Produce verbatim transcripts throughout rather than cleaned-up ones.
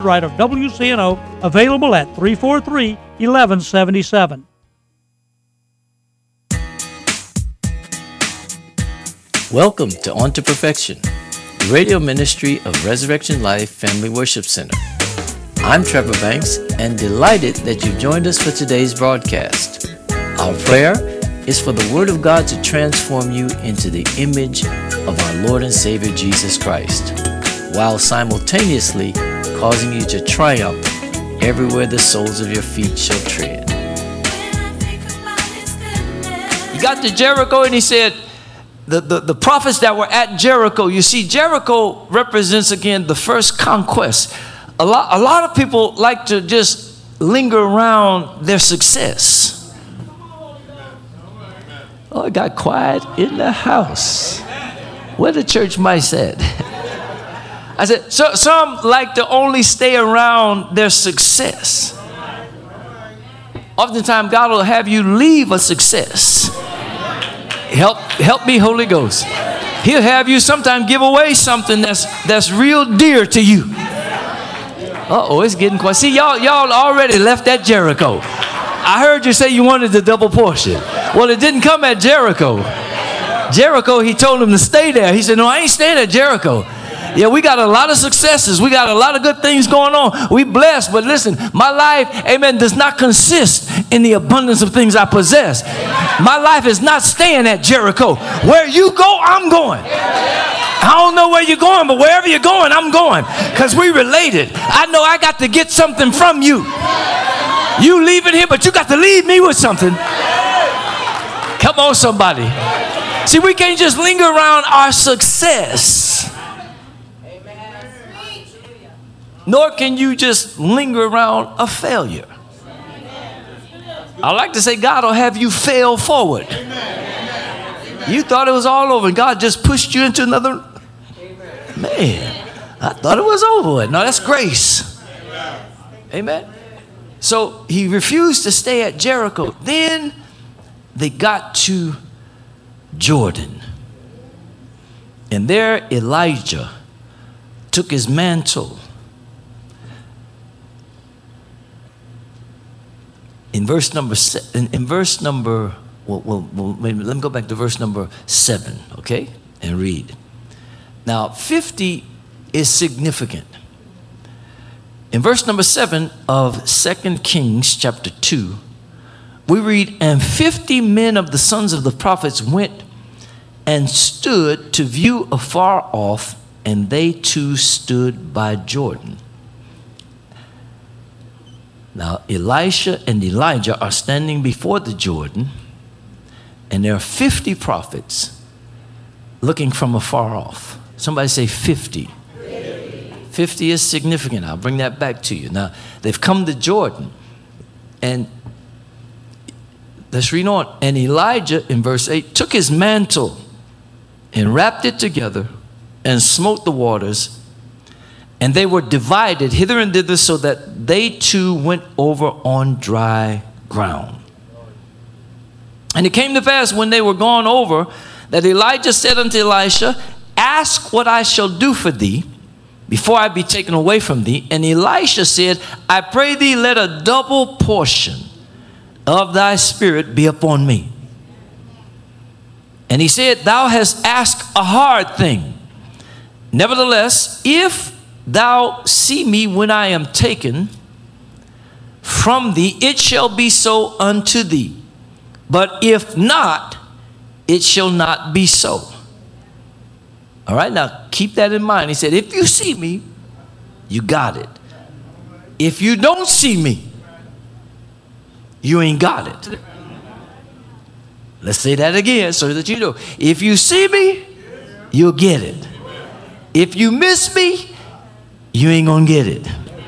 right of W C N O, available at three four three, one one seven seven. Welcome to On to Perfection, the radio ministry of Resurrection Life Family Worship Center. I'm Trevor Banks and delighted that you've joined us for today's broadcast. Our prayer is for the Word of God to transform you into the image of our Lord and Savior Jesus Christ, while simultaneously causing you to triumph everywhere the soles of your feet shall tread. He got to Jericho and he said, the, the, the prophets that were at Jericho, you see, Jericho represents again the first conquest. A lot, a lot of people like to just linger around their success. Oh, it got quiet in the house. Where the church mice at? I said, so, some like to only stay around their success. Oftentimes, God will have you leave a success. Help, help me, Holy Ghost. He'll have you sometimes give away something that's that's real dear to you. Uh-oh, it's getting quiet. See, y'all, y'all already left at Jericho. I heard you say you wanted the double portion. Well, it didn't come at Jericho. Jericho, he told him to stay there. He said, no, I ain't staying at Jericho. Yeah, we got a lot of successes. We got a lot of good things going on. We blessed, but listen, my life, amen, does not consist in the abundance of things I possess. My life is not staying at Jericho. Where you go, I'm going. I don't know where you're going, but wherever you're going, I'm going, because we related. I know I got to get something from you. You leaving here, but you got to leave me with something. Come on, somebody. See, we can't just linger around our success. Nor can you just linger around a failure. I like to say God will have you fail forward. You thought it was all over and God just pushed you into another. Man, I thought it was over with. No, that's grace. Amen. So he refused to stay at Jericho. Then they got to Jordan. And there Elijah took his mantle. In verse number in, in verse number, well, well, well, maybe, let me go back to verse number seven, okay, and read. Now, fifty is significant. In verse number seven of Second Kings chapter two, we read, and fifty men of the sons of the prophets went and stood to view afar off, and they too stood by Jordan. Now, Elisha and Elijah are standing before the Jordan, and there are fifty prophets looking from afar off. Somebody say fifty. fifty. fifty is significant. I'll bring that back to you. Now, they've come to Jordan, and let's read on. And Elijah, in verse eight, took his mantle and wrapped it together and smote the waters, and they were divided hither and thither, so that they too went over on dry ground. And it came to pass, when they were gone over, that Elijah said unto Elisha, ask what I shall do for thee before I be taken away from thee. And Elisha said, I pray thee, let a double portion of thy spirit be upon me. And he said, thou hast asked a hard thing. Nevertheless, if thou see me when I am taken from thee, it shall be so unto thee. But if not, it shall not be so. All right, now keep that in mind. He said, if you see me, you got it. If you don't see me, you ain't got it. Let's say that again so that you know. If you see me, you'll get it. If you miss me, you ain't gonna get it.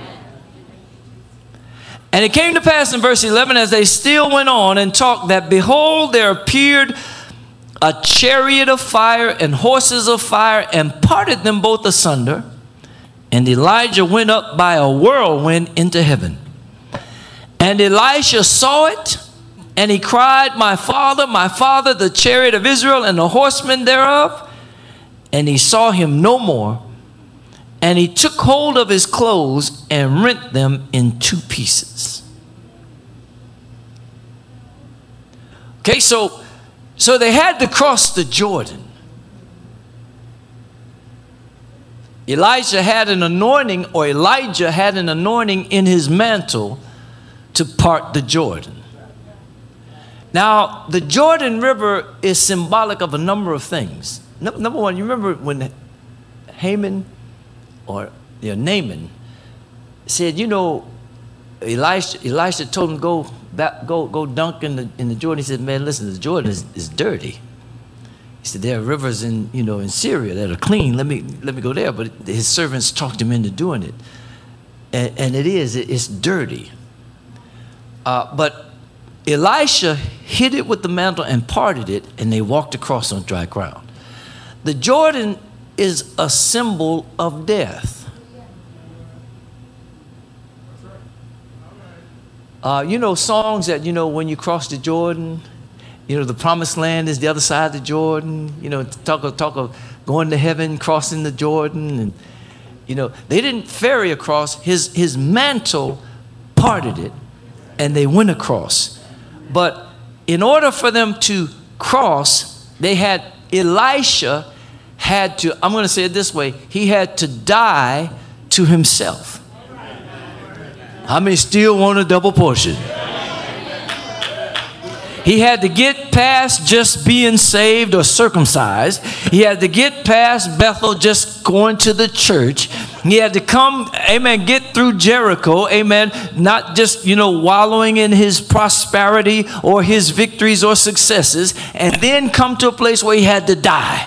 And it came to pass in verse eleven, as they still went on and talked, that behold, there appeared a chariot of fire and horses of fire, and parted them both asunder. And Elijah went up by a whirlwind into heaven. And Elisha saw it, and he cried, my father, my father, the chariot of Israel and the horsemen thereof. And he saw him no more. And he took hold of his clothes and rent them in two pieces. Okay, so, so they had to cross the Jordan. Elijah had an anointing, or Elijah had an anointing in his mantle to part the Jordan. Now, the Jordan River is symbolic of a number of things. Number one, you remember when Haman or you know, Naaman said, you know, Elisha, Elisha told him go back, go go dunk in the in the Jordan. He said, man, listen, the Jordan is, is dirty. He said, there are rivers in you know in Syria that are clean. Let me let me go there. But his servants talked him into doing it, and, and it is it, it's dirty. Uh, but Elisha hit it with the mantle and parted it, and they walked across on dry ground. The Jordan is a symbol of death. Uh, you know songs that, you know, when you cross the Jordan, you know, the promised land is the other side of the Jordan. You know, talk of, talk of going to heaven, crossing the Jordan. And, you know, they didn't ferry across. His, his mantle parted it, and they went across. But in order for them to cross, they had, Elisha had to, I'm going to say it this way, he had to die to himself. How many still want a double portion? He had to get past just being saved or circumcised. He had to get past Bethel, just going to the church. He had to come, amen, get through Jericho, amen, not just, you know, wallowing in his prosperity or his victories or successes, and then come to a place where he had to die.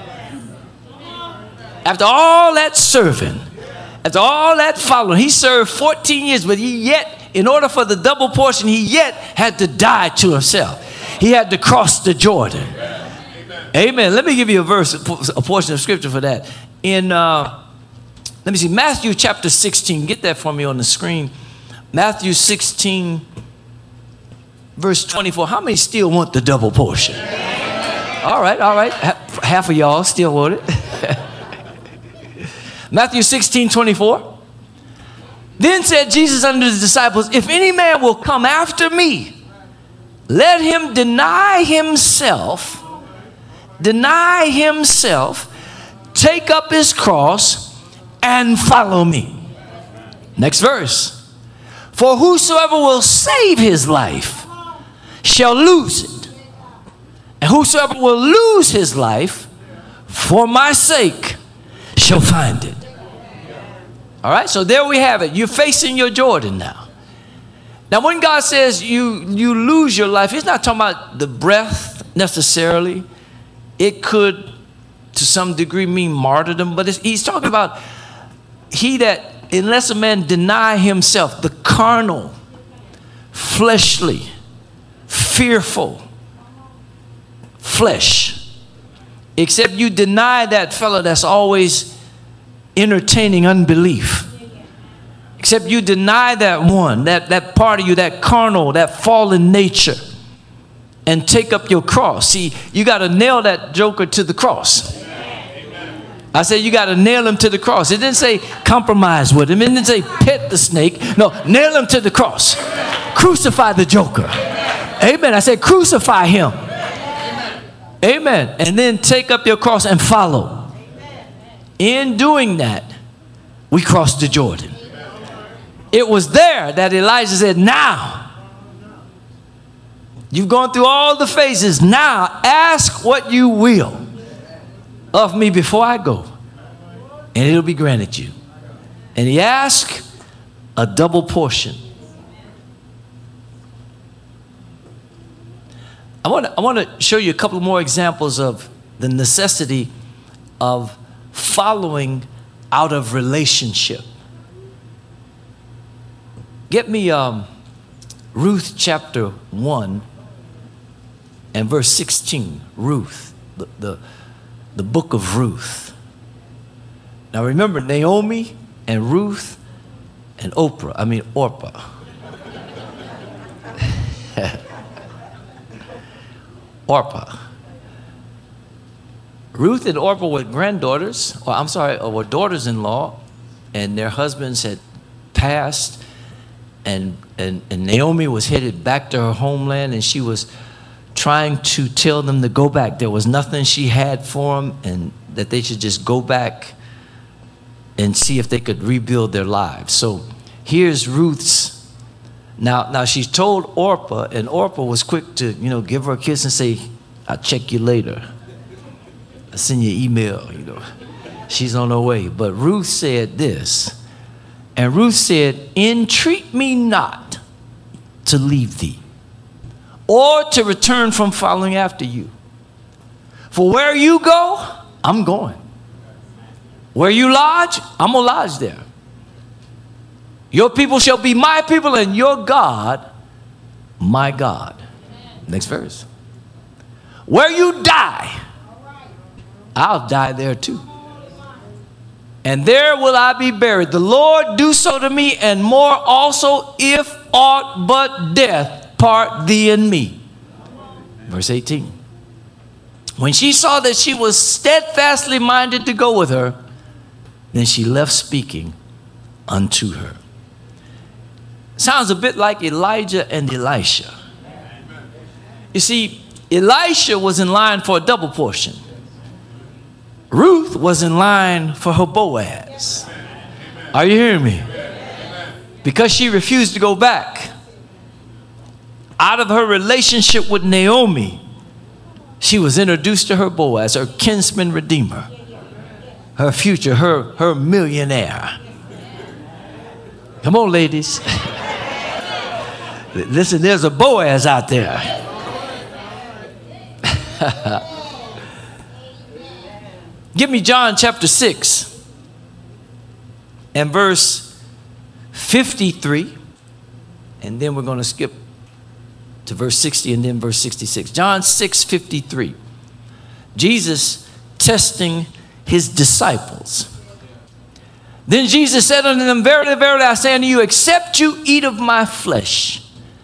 After all that serving, after all that following, he served fourteen years, but he yet, in order for the double portion, he yet had to die to himself. He had to cross the Jordan. Amen. Amen. Let me give you a verse, a portion of scripture for that. In, uh, let me see, Matthew chapter sixteen. Get that for me on the screen. Matthew sixteen, verse twenty-four. How many still want the double portion? All right, all right. Half of y'all still want it. Matthew sixteen, twenty-four. Then said Jesus unto his disciples, if any man will come after me, let him deny himself, deny himself, take up his cross, and follow me. Next verse. For whosoever will save his life shall lose it. And whosoever will lose his life for my sake shall find it. All right, so there we have it. You're facing your Jordan now. Now, when God says you, you lose your life, he's not talking about the breath necessarily. It could, to some degree, mean martyrdom, but it's, he's talking about he that, unless a man deny himself, the carnal, fleshly, fearful flesh, except you deny that fellow that's always entertaining unbelief. Except you deny that one, that, that part of you, that carnal, that fallen nature, and take up your cross. See, you got to nail that joker to the cross. Amen. I said you got to nail him to the cross. It didn't say compromise with him. It didn't say pet the snake. No, nail him to the cross. Amen. Crucify the joker. Amen. Amen. I said crucify him. Amen. Amen. And then take up your cross and follow. In doing that, we crossed the Jordan. It was there that Elijah said, now, you've gone through all the phases. Now, ask what you will of me before I go, and it'll be granted you. And he asked a double portion. I want to I want to show you a couple more examples of the necessity of following out of relationship. Get me um, Ruth chapter one and verse sixteen. Ruth, the, the, the book of Ruth. Now remember Naomi and Ruth and Oprah, I mean Orpah. Orpah. Ruth and Orpah were granddaughters, or I'm sorry, or were daughters-in-law and their husbands had passed, and, and, and Naomi was headed back to her homeland, and she was trying to tell them to go back. There was nothing she had for them, and that they should just go back and see if they could rebuild their lives. So here's Ruth's. Now, now she's told Orpah, and Orpah was quick to, you know, give her a kiss and say, I'll check you later. I'll send you an email, you know. She's on her way. But Ruth said this, and Ruth said, entreat me not to leave thee, or to return from following after you. For where you go, I'm going. Where you lodge, I'm going to lodge there. Your people shall be my people, and your God, my God. Next verse. Where you die, I'll die there too. And there will I be buried. The Lord do so to me, and more also, if aught but death part thee and me. Verse eighteen. When she saw that she was steadfastly minded to go with her, then she left speaking unto her. Sounds a bit like Elijah and Elisha. You see, Elisha was in line for a double portion. Ruth was in line for her Boaz. Are you hearing me? Because she refused to go back. Out of her relationship with Naomi, she was introduced to her Boaz, her kinsman redeemer, her future, her, her millionaire. Come on, ladies. Listen, there's a Boaz out there. Give me John chapter six and verse fifty-three, and then we're going to skip to verse sixty and then verse sixty-six. John six fifty-three. Jesus testing his disciples. Then Jesus said unto them, verily, verily, I say unto you, except you eat of my flesh,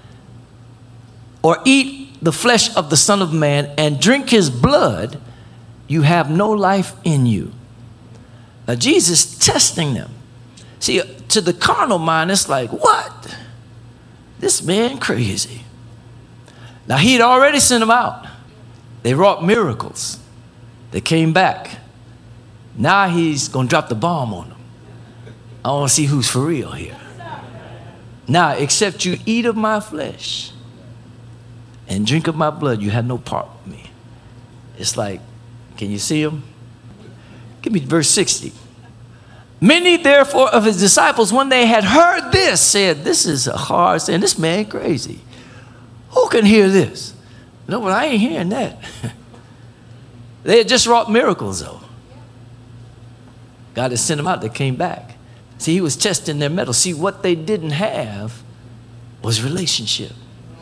or eat the flesh of the Son of Man, and drink his blood, you have no life in you. Now Jesus testing them. See, to the carnal mind, it's like, what? This man crazy. Now he'd already sent them out. They wrought miracles. They came back. Now he's going to drop the bomb on them. I want to see who's for real here. Now, except you eat of my flesh and drink of my blood, you have no part with me. It's like, can you see him? Give me verse sixty. Many therefore of his disciples, when they had heard this, said, this is a hard saying, this man crazy. Who can hear this? No, but I ain't hearing that. They had just wrought miracles though. God had sent them out, they came back. See, he was testing their mettle. See, what they didn't have was relationship.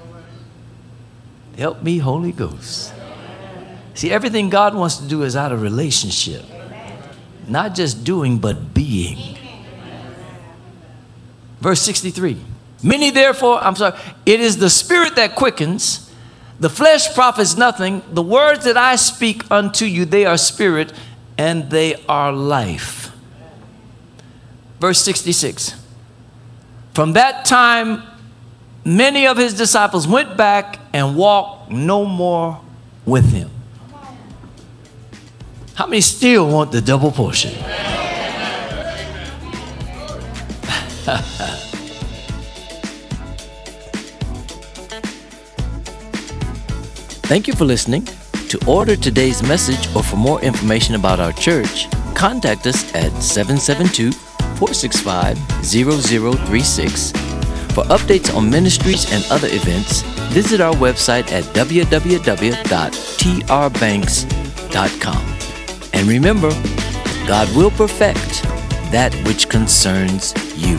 Help me, Holy Ghost. See, everything God wants to do is out of relationship. Not just doing, but being. Verse sixty-three. Many therefore, I'm sorry, it is the spirit that quickens. The flesh profits nothing. The words that I speak unto you, they are spirit and they are life. Verse sixty-six. From that time, many of his disciples went back and walked no more with him. How many still want the double portion? Thank you for listening. To order today's message or for more information about our church, contact us at seven seven two, four six five, zero zero three six. For updates on ministries and other events, visit our website at w w w dot t r banks dot com. And remember, God will perfect that which concerns you.